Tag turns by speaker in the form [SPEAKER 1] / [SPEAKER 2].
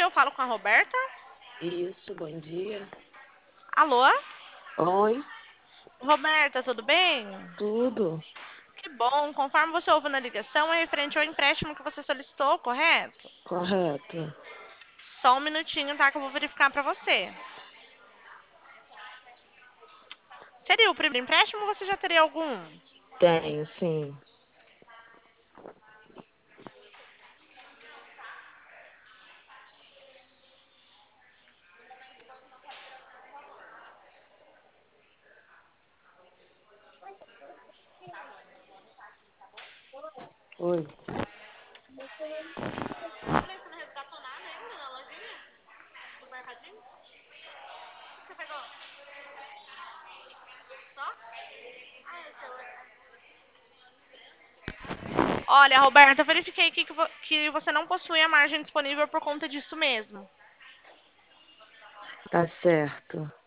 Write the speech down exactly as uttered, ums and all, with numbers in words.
[SPEAKER 1] eu falo com a Roberta?
[SPEAKER 2] Isso, bom dia.
[SPEAKER 1] Alô?
[SPEAKER 2] Oi,
[SPEAKER 1] Roberta, tudo bem?
[SPEAKER 2] tudo
[SPEAKER 1] Que bom. Conforme você ouviu na ligação, é referente ao empréstimo que você solicitou, correto?
[SPEAKER 2] correto?
[SPEAKER 1] Só um minutinho, tá? Que eu vou verificar pra você. Seria o primeiro empréstimo ou você já teria algum?
[SPEAKER 2] Tenho, sim. Oi.
[SPEAKER 1] Você não resgatou nada ainda na lojinha? Do mercadinho? O que você pegou? Só? Ah, esse é o... Olha, Roberta, eu verifiquei aqui que, vo- que você não possui a margem disponível por conta disso mesmo.
[SPEAKER 2] Tá certo.